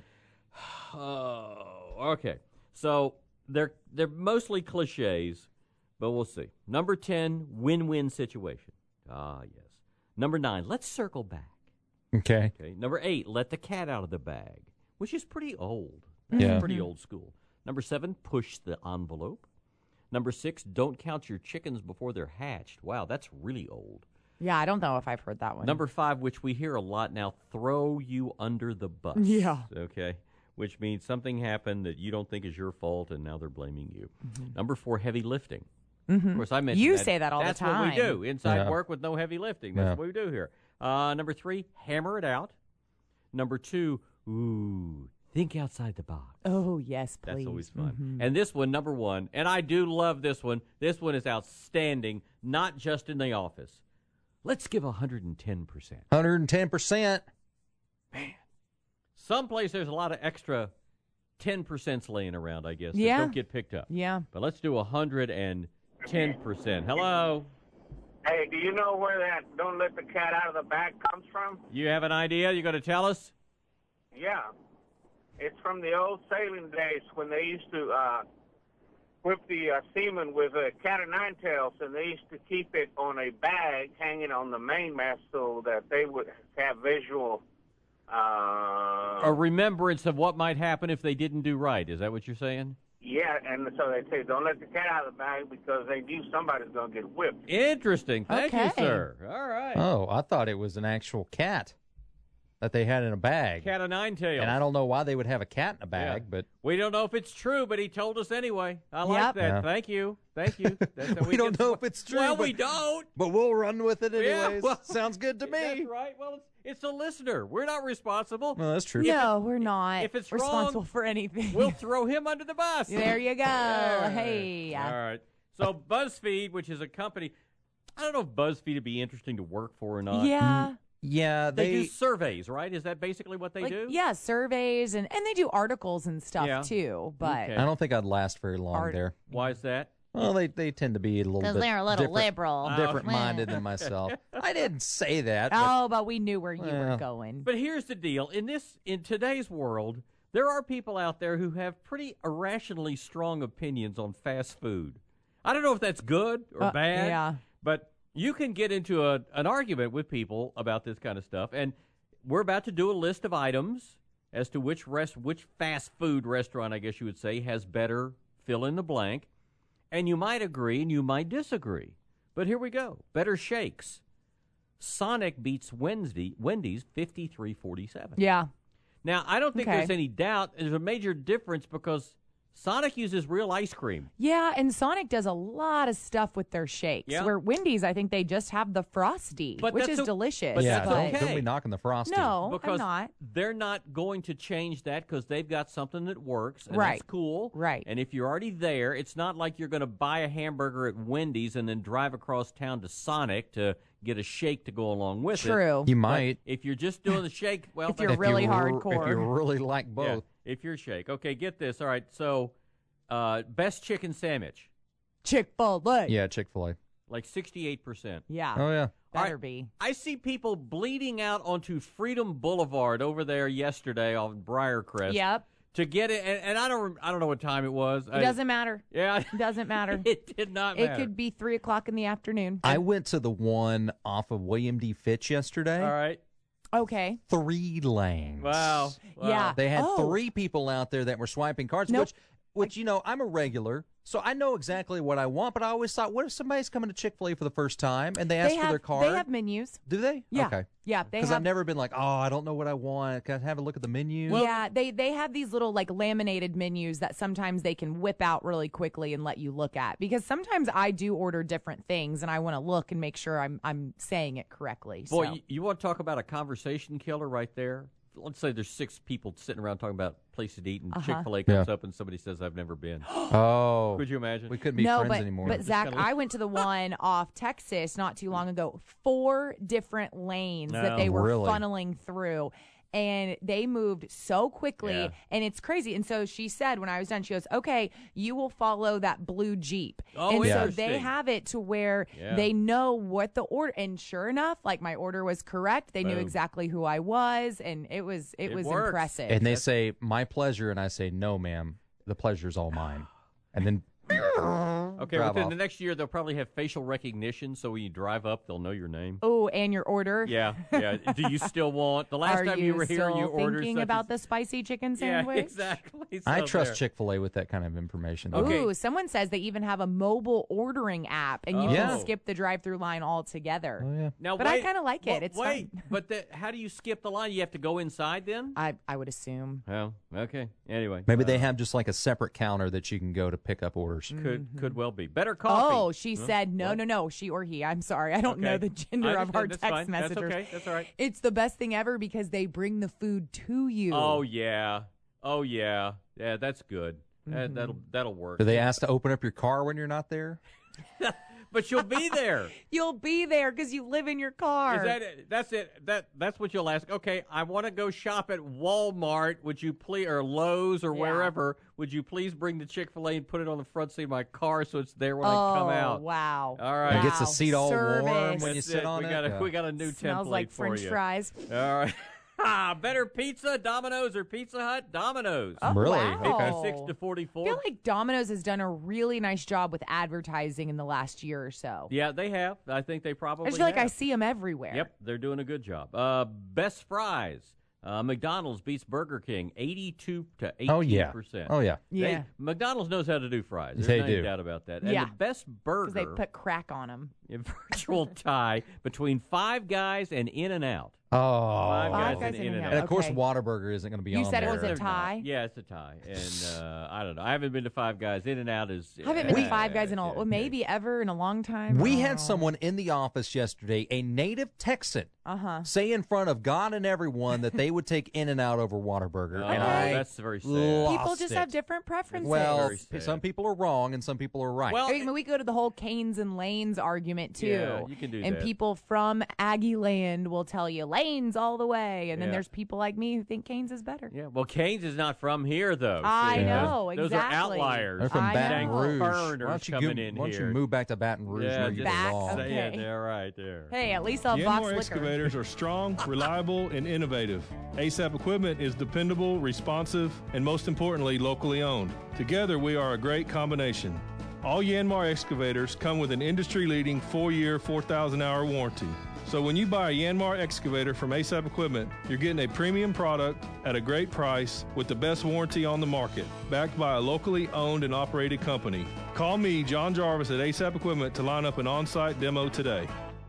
Okay. So they're mostly cliches, but we'll see. Number 10, win-win situation. Ah, yes. Number 9, let's circle back. Okay. Number 8, let the cat out of the bag, which is pretty old. Yeah. Pretty old school. Number 7, push the envelope. Number 6, don't count your chickens before they're hatched. Wow, that's really old. Yeah, I don't know if I've heard that one. Number 5, which we hear a lot now, throw you under the bus. Yeah. Okay. Which means something happened that you don't think is your fault, and now they're blaming you. Number 4, heavy lifting. Of course, I mentioned You that. say that all the time. That's what we do. Inside work with no heavy lifting. That's what we do here. Number 3, hammer it out. Number 2, think outside the box. Oh, yes, please. That's always fun. And this one, number 1, and I do love this one. This one is outstanding, not just in the office. Let's give 110%. 110%. Man. Someplace there's a lot of extra 10% laying around, I guess. That Yeah. don't get picked up. Yeah. But let's do 110%. Hello? Hey, do you know where that don't let the cat out of the bag comes from? You have an idea? You going to tell us? Yeah. It's from the old sailing days when they used to whip the seamen with a cat o' nine tails, and they used to keep it on a bag hanging on the mainmast so that they would have visual... a remembrance of what might happen if they didn't do right. Is that what you're saying? Yeah, and so they say, don't let the cat out of the bag because they knew somebody's going to get whipped. Interesting. Thank you, sir. All right. Oh, I thought it was an actual cat that they had in a bag. Cat o' nine tails. And I don't know why they would have a cat in a bag, but... We don't know if it's true, but he told us anyway. I like that. Yeah. Thank you. That's how we don't know if it's true. Well, but, we don't. But we'll run with it anyways. Yeah, well, sounds good to me. That's right. Well, it's a listener. We're not responsible. No, that's true. No, we're not if it's responsible wrong, for anything. We'll throw him under the bus. There you go. Yeah. Hey. All right. So BuzzFeed, which is a company, I don't know if BuzzFeed would be interesting to work for or not. Yeah. Yeah, they do surveys, right? Is that basically what they do? Yeah, surveys, and they do articles and stuff too. But I don't think I'd last very long there. Why is that? Well, they tend to be a little bit they're a little liberal. different-minded than myself. I didn't say that. But we knew where you were going. But here's the deal: in today's world, there are people out there who have pretty irrationally strong opinions on fast food. I don't know if that's good or bad. Yeah. But you can get into an argument with people about this kind of stuff, and we're about to do a list of items as to which fast food restaurant, I guess you would say, has better fill in the blank. And you might agree and you might disagree. But here we go. Better shakes. Sonic beats Wendy's 53-47. Yeah. Now, I don't think there's any doubt. There's a major difference because Sonic uses real ice cream. Yeah, and Sonic does a lot of stuff with their shakes. Yeah. Where Wendy's, I think they just have the Frosty, which is delicious. But that's okay. Don't be knocking the Frosty. No, because I'm not. They're not going to change that because they've got something that works, and Right. that's cool. Right. And if you're already there, it's not like you're going to buy a hamburger at Wendy's and then drive across town to Sonic to get a shake to go along with it. True. You might. But if you're just doing the shake, well, If you're really hardcore. If you really like both. Yeah, if you're shake. Okay, get this. All right, so Best chicken sandwich. Chick-fil-A. Yeah, Chick-fil-A. Like 68%. Yeah. Oh, yeah. Better be. I see people bleeding out onto Freedom Boulevard over there yesterday on Briarcrest. Yep. To get it, and I don't know what time it was. It doesn't matter. Yeah. It doesn't matter. It did not matter. It could be 3 o'clock in the afternoon. I went to the one off of William D. Fitch yesterday. All right. Okay. 3 lanes. Wow. Yeah. They had 3 people out there that were swiping cards, which I'm a regular, so I know exactly what I want, but I always thought, what if somebody's coming to Chick-fil-A for the first time and they ask for their card? They have menus. Do they? Yeah. Okay. Yeah, because I've never been like, I don't know what I want. Can I have a look at the menu? Yeah, they have these little like laminated menus that sometimes they can whip out really quickly and let you look at. Because sometimes I do order different things and I want to look and make sure I'm saying it correctly. Boy, so. you want to talk about a conversation killer right there? Let's say there's 6 people sitting around talking about places to eat, and Chick-fil-A comes up and somebody says, I've never been. Oh. Could you imagine? We couldn't be friends anymore. But, Zach, I went to the one off Texas not too long ago. 4 different lanes that they were funneling through. And they moved so quickly, and it's crazy. And so she said, when I was done, she goes, okay, you will follow that blue Jeep. Oh, and so they have it to where they know what the order. And sure enough, like my order was correct. They knew exactly who I was, and it was impressive. And they say, my pleasure, and I say, no, ma'am, the pleasure's all mine. And then okay, within the next year, they'll probably have facial recognition, so when you drive up, they'll know your name. Oh, and your order. Yeah. Do you still want the last time you were here? You ordered thinking about the spicy chicken sandwich. Yeah, exactly. I trust Chick-fil-A with that kind of information. Okay. Ooh, someone says they even have a mobile ordering app, and you can skip the drive-through line altogether. Oh yeah. Now, but I kind of like it. It's fun. But how do you skip the line? You have to go inside then? I would assume. Oh, okay. Anyway, maybe they have just like a separate counter that you can go to pick up orders. Could well be. Better coffee. Oh, she said no, she or he. I'm sorry. I don't know the gender of our text messengers. That's okay. That's all right. It's the best thing ever because they bring the food to you. Oh, yeah. Yeah, that's good. That'll work. Do they ask to open up your car when you're not there? But you'll be there. You'll be there because you live in your car. Is that it? That's it. That's what you'll ask. Okay, I want to go shop at Walmart. Would you please, or Lowe's, or wherever? Would you please bring the Chick-fil-A and put it on the front seat of my car so it's there when I come out? Wow! All right. It gets the seat all warm when you sit on it. We got a new Smells template like for French you. fries. All right. Better pizza, Domino's or Pizza Hut? Domino's. Oh, really? Wow. 56-44. I feel like Domino's has done a really nice job with advertising in the last year or so. Yeah, they have. I think they probably I just feel like I have. see them everywhere. Yep, they're doing a good job. Best fries. McDonald's beats Burger King 82 to 18%. Oh, yeah. McDonald's knows how to do fries. There's They no do. doubt about that. Yeah. And the best burger. Because they put crack on them. A virtual tie between Five Guys and In-N-Out. Oh. Five Guys and In-N-Out. And of course, Okay. Whataburger isn't going to be You on said it there. was a tie? Yeah, it's a tie. And I don't know. I haven't been to Five Guys. In-N-Out is... I haven't been to Five Guys in maybe ever in a long time. We had someone in the office yesterday, a native Texan, say in front of God and everyone that they would take In-N-Out over Whataburger. Oh, and I that's very sad. People just have different preferences. Well, some people are wrong and some people are right. Well, I mean, we go to the whole Canes and Lanes argument, too. Yeah, you can do and that. people from Aggie Land will tell you Lanes all the way. And then there's people like me who think Canes is better. Yeah, well, Canes is not from here, though. I know, Those are exactly. outliers. They're from Baton Rouge. Why don't you move back to Baton Rouge where you belong? Saying there, right there. Hey, at least I'll Yanmar box liquor. excavators are strong, reliable, and innovative. ASAP equipment is dependable, responsive, and most importantly, locally owned. Together, we are a great combination. All Yanmar excavators come with an industry-leading 4-year, 4,000-hour warranty. So when you buy a Yanmar excavator from ASAP Equipment, you're getting a premium product at a great price with the best warranty on the market, backed by a locally owned and operated company. Call me, John Jarvis at ASAP Equipment to line up an on-site demo today.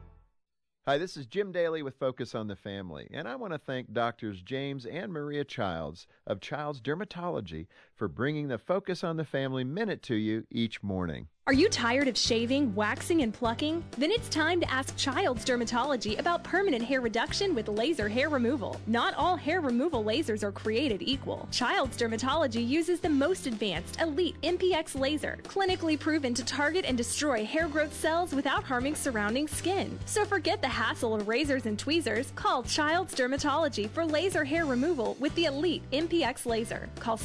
Hi, this is Jim Daly with Focus on the Family, and I want to thank Doctors James and Maria Childs of Childs Dermatology for bringing the Focus on the Family Minute to you each morning. Are you tired of shaving, waxing, and plucking? Then it's time to ask Child's Dermatology about permanent hair reduction with laser hair removal. Not all hair removal lasers are created equal. Child's Dermatology uses the most advanced, elite MPX laser, clinically proven to target and destroy hair growth cells without harming surrounding skin. So forget the hassle of razors and tweezers. Call Child's Dermatology for laser hair removal with the elite MPX laser. Call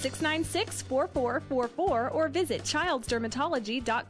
696-4444 or visit childsdermatology.com.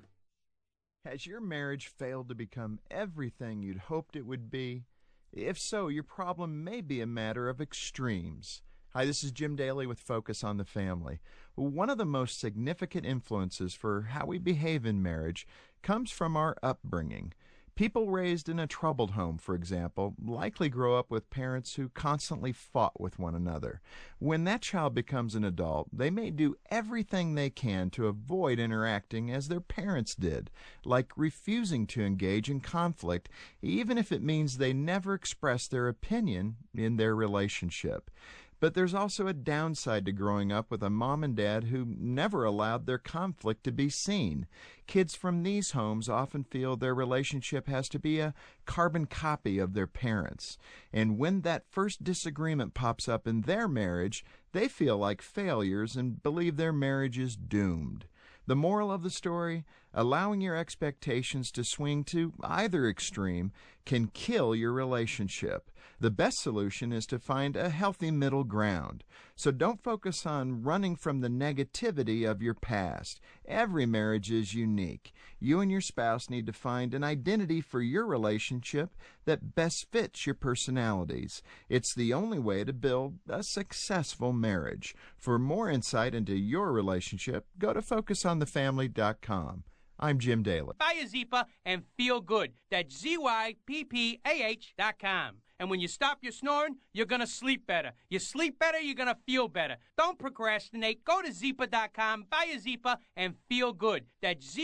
Has your marriage failed to become everything you'd hoped it would be? If so, your problem may be a matter of extremes. Hi, this is Jim Daly with Focus on the Family. One of the most significant influences for how we behave in marriage comes from our upbringing. People raised in a troubled home, for example, likely grow up with parents who constantly fought with one another. When that child becomes an adult, they may do everything they can to avoid interacting as their parents did, like refusing to engage in conflict, even if it means they never express their opinion in their relationship. But there's also a downside to growing up with a mom and dad who never allowed their conflict to be seen. Kids from these homes often feel their relationship has to be a carbon copy of their parents'. And when that first disagreement pops up in their marriage, they feel like failures and believe their marriage is doomed. The moral of the story, allowing your expectations to swing to either extreme can kill your relationship. The best solution is to find a healthy middle ground. So don't focus on running from the negativity of your past. Every marriage is unique. You and your spouse need to find an identity for your relationship that best fits your personalities. It's the only way to build a successful marriage. For more insight into your relationship, go to FocusOnTheFamily.com. I'm Jim Daly. Buy a Zyppah and feel good. That's ZYPPAH.com. And when you stop your snoring, you're going to sleep better. You sleep better, you're going to feel better. Don't procrastinate. Go to Zyppah.com, buy a Zyppah, and feel good. That's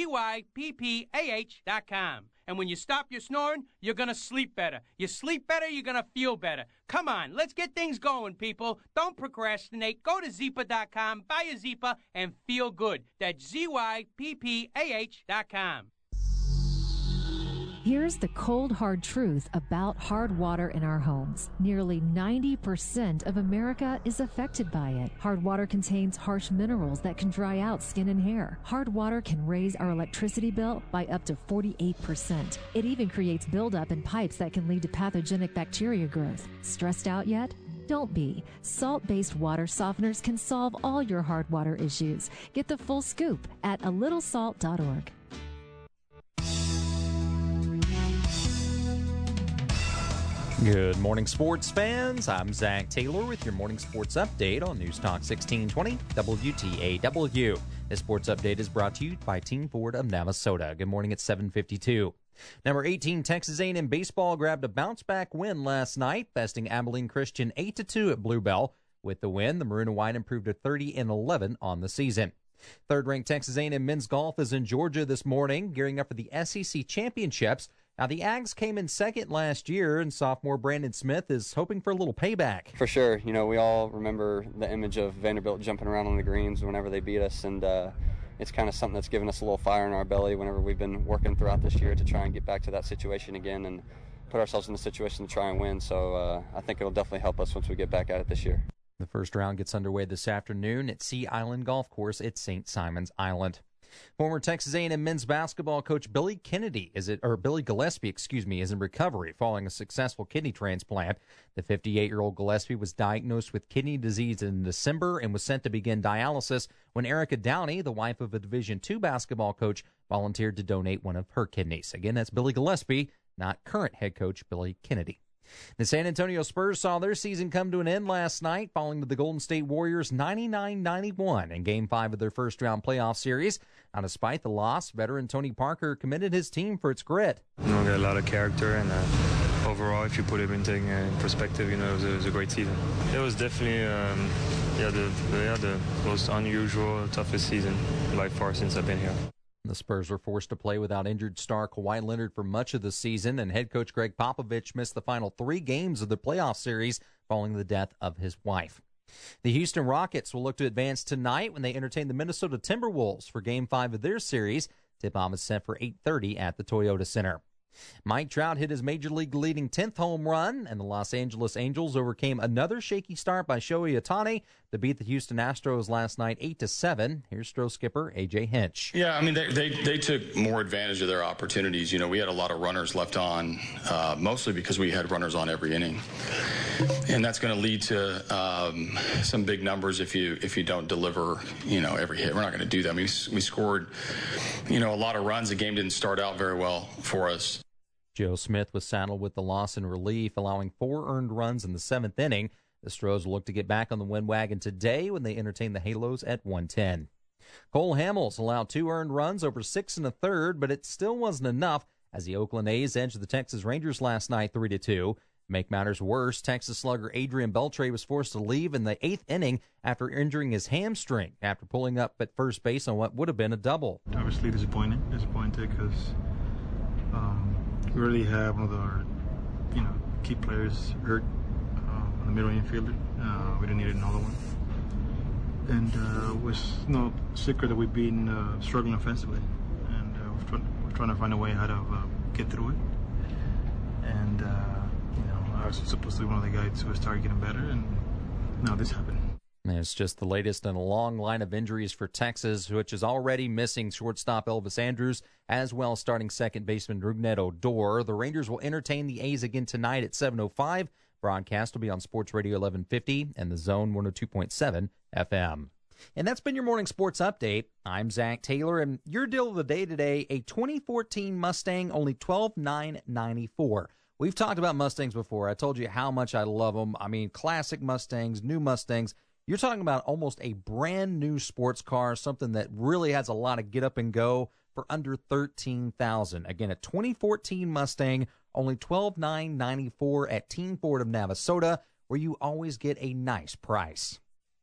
ZYPPAH.com. And when you stop your snoring, you're going to sleep better. You sleep better, you're going to feel better. Come on, let's get things going, people. Don't procrastinate. Go to Zyppah.com, buy a Zyppah, and feel good. That's ZYPPAH.com. Here's the cold, hard truth about hard water in our homes. Nearly 90% of America is affected by it. Hard water contains harsh minerals that can dry out skin and hair. Hard water can raise our electricity bill by up to 48%. It even creates buildup in pipes that can lead to pathogenic bacteria growth. Stressed out yet? Don't be. Salt-based water softeners can solve all your hard water issues. Get the full scoop at alittlesalt.org. Good morning, sports fans. I'm Zach Taylor with your morning sports update on News Talk 1620 WTAW. This sports update is brought to you by Team Ford of Navasota. Good morning at 7:52. Number 18 Texas A&M baseball grabbed a bounce-back win last night, besting Abilene Christian 8-2 at Bluebell. With the win, the Maroon and White improved to 30-11 on the season. Third-ranked Texas A&M men's golf is in Georgia this morning, gearing up for the SEC championships. Now, the Ags came in second last year, and sophomore Brandon Smith is hoping for a little payback. For sure. You know, we all remember the image of Vanderbilt jumping around on the greens whenever they beat us, and it's kind of something that's given us a little fire in our belly whenever we've been working throughout this year to try and get back to that situation again and put ourselves in a situation to try and win. So I think it'll definitely help us once we get back at it this year. The first round gets underway this afternoon at Sea Island Golf Course at St. Simons Island. Former Texas A&M men's basketball coach Billy Gillespie, is in recovery following a successful kidney transplant. The 58-year-old Gillespie was diagnosed with kidney disease in December and was sent to begin dialysis when Erica Downey, the wife of a Division II basketball coach, volunteered to donate one of her kidneys. Again, that's Billy Gillespie, not current head coach Billy Kennedy. The San Antonio Spurs saw their season come to an end last night, falling to the Golden State Warriors 99-91 in Game 5 of their first-round playoff series. Now, despite the loss, veteran Tony Parker commended his team for its grit. We got a lot of character, and overall, if you put everything in perspective, it was a great season. It was definitely the most unusual, toughest season by far since I've been here. The Spurs were forced to play without injured star Kawhi Leonard for much of the season, and head coach Greg Popovich missed the final 3 games of the playoff series following the death of his wife. The Houston Rockets will look to advance tonight when they entertain the Minnesota Timberwolves for Game 5 of their series. Tip-off is set for 8:30 at the Toyota Center. Mike Trout hit his Major League leading 10th home run, and the Los Angeles Angels overcame another shaky start by Shohei Ohtani to beat the Houston Astros last night 8-7. Here's Stros skipper A.J. Hinch. Yeah, I mean, they took more advantage of their opportunities. You know, we had a lot of runners left on, mostly because we had runners on every inning. And that's going to lead to some big numbers if you don't deliver, every hit. We're not going to do that. I mean, we scored, a lot of runs. The game didn't start out very well for us. Joe Smith was saddled with the loss in relief, allowing 4 earned runs in the 7th inning. The Stros will look to get back on the win wagon today when they entertain the Halos at 1:10. Cole Hamels allowed 2 earned runs over 6 1/3, but it still wasn't enough as the Oakland A's edged the Texas Rangers last night 3-2. To make matters worse, Texas slugger Adrian Beltre was forced to leave in the 8th inning after injuring his hamstring after pulling up at first base on what would have been a double. Obviously disappointed because we really have one of our key players hurt on the middle infielder. We didn't need another one, and it was no secret that we've been struggling offensively, and we're trying to find a way how to get through it. And I was supposed to be one of the guys who started getting better, and now this happened. It's just the latest in a long line of injuries for Texas, which is already missing shortstop Elvis Andrews, as well as starting second baseman Rougned Odor. The Rangers will entertain the A's again tonight at 7:05. Broadcast will be on Sports Radio 1150 and the Zone 102.7 FM. And that's been your morning sports update. I'm Zach Taylor, and your deal of the day today, a 2014 Mustang, only $12,994. We've talked about Mustangs before. I told you how much I love them. I mean, classic Mustangs, new Mustangs. You're talking about almost a brand new sports car, something that really has a lot of get up and go for under $13,000. Again, a 2014 Mustang, only $12,994 at Team Ford of Navasota, where you always get a nice price.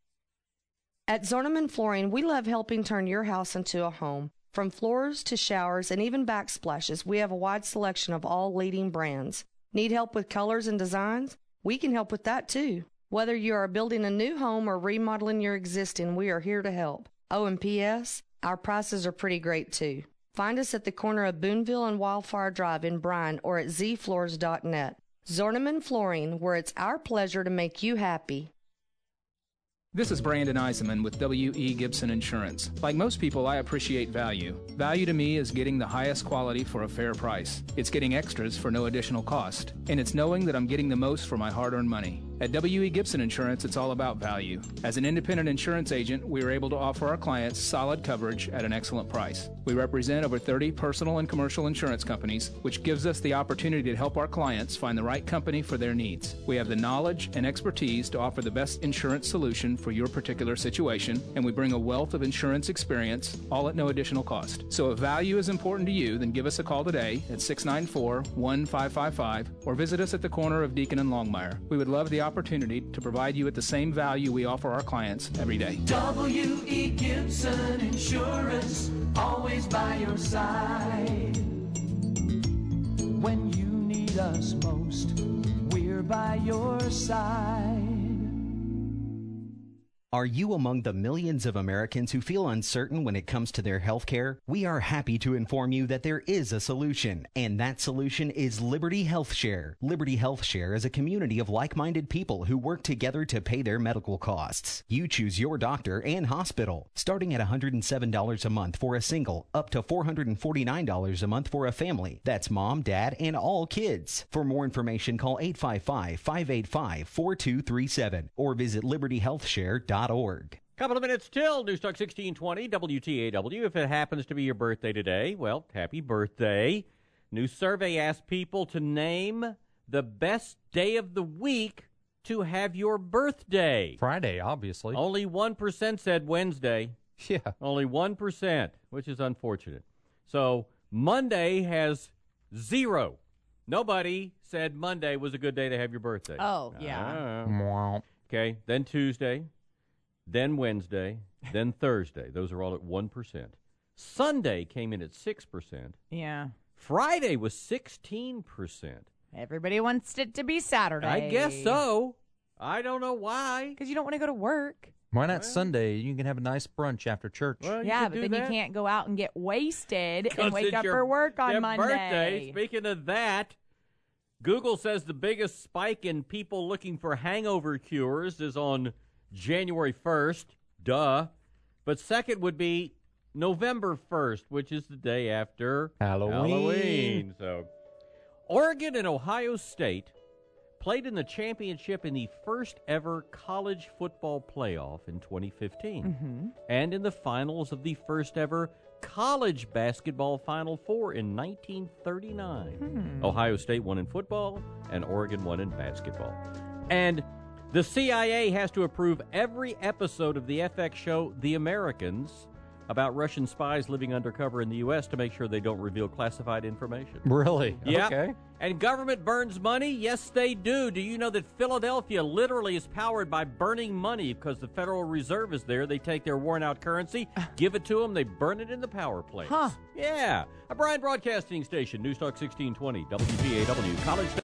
At Zorneman Flooring, we love helping turn your house into a home. From floors to showers and even backsplashes, we have a wide selection of all leading brands. Need help with colors and designs? We can help with that too. Whether you are building a new home or remodeling your existing, we are here to help. Oh, and P.S., our prices are pretty great too. Find us at the corner of Boonville and Wildfire Drive in Bryan or at zfloors.net. Zorneman Flooring, where it's our pleasure to make you happy. This is Brandon Eisenman with W.E. Gibson Insurance. Like most people, I appreciate value. Value to me is getting the highest quality for a fair price. It's getting extras for no additional cost. And it's knowing that I'm getting the most for my hard-earned money. At W.E. Gibson Insurance, it's all about value. As an independent insurance agent, we are able to offer our clients solid coverage at an excellent price. We represent over 30 personal and commercial insurance companies, which gives us the opportunity to help our clients find the right company for their needs. We have the knowledge and expertise to offer the best insurance solution for your particular situation, and we bring a wealth of insurance experience, all at no additional cost. So if value is important to you, then give us a call today at 694-1555 or visit us at the corner of Deacon and Longmire. We would love the opportunity to provide you with the same value we offer our clients every day. W.E. Gibson Insurance, always by your side. When you need us most, we're by your side. Are you among the millions of Americans who feel uncertain when it comes to their health care? We are happy to inform you that there is a solution, and that solution is Liberty Health Share. Liberty Health Share is a community of like-minded people who work together to pay their medical costs. You choose your doctor and hospital, starting at $107 a month for a single, up to $449 a month for a family. That's mom, dad, and all kids. For more information, call 855-585-4237 or visit libertyhealthshare.org. Couple of minutes till News Talk 1620 WTAW. If it happens to be your birthday today, well, happy birthday. New survey asked people to name the best day of the week to have your birthday. Friday, obviously. Only 1% said Wednesday. Yeah. Only 1%, which is unfortunate. So Monday has 0. Nobody said Monday was a good day to have your birthday. Oh, yeah. Okay, then Tuesday. Then Wednesday, then Thursday. Those are all at 1%. Sunday came in at 6%. Yeah. Friday was 16%. Everybody wants it to be Saturday. I guess so. I don't know why. Because you don't want to go to work. Why not Sunday? You can have a nice brunch after church. Well, yeah, but then you can't go out and get wasted and wake up for work on Monday. Birthday. Speaking of that, Google says the biggest spike in people looking for hangover cures is on January 1st. Duh. But second would be November 1st, which is the day after Halloween. So, Oregon and Ohio State played in the championship in the first ever college football playoff in 2015 and in the finals of the first ever college basketball Final Four in 1939. Ohio State won in football and Oregon won in basketball. And the CIA has to approve every episode of the FX show The Americans about Russian spies living undercover in the U.S. to make sure they don't reveal classified information. Really? Yeah. Okay. And government burns money? Yes, they do. Do you know that Philadelphia literally is powered by burning money because the Federal Reserve is there? They take their worn-out currency, give it to them, they burn it in the power plants. Yeah. A Bryan Broadcasting Station, News Talk 1620, WGAW, College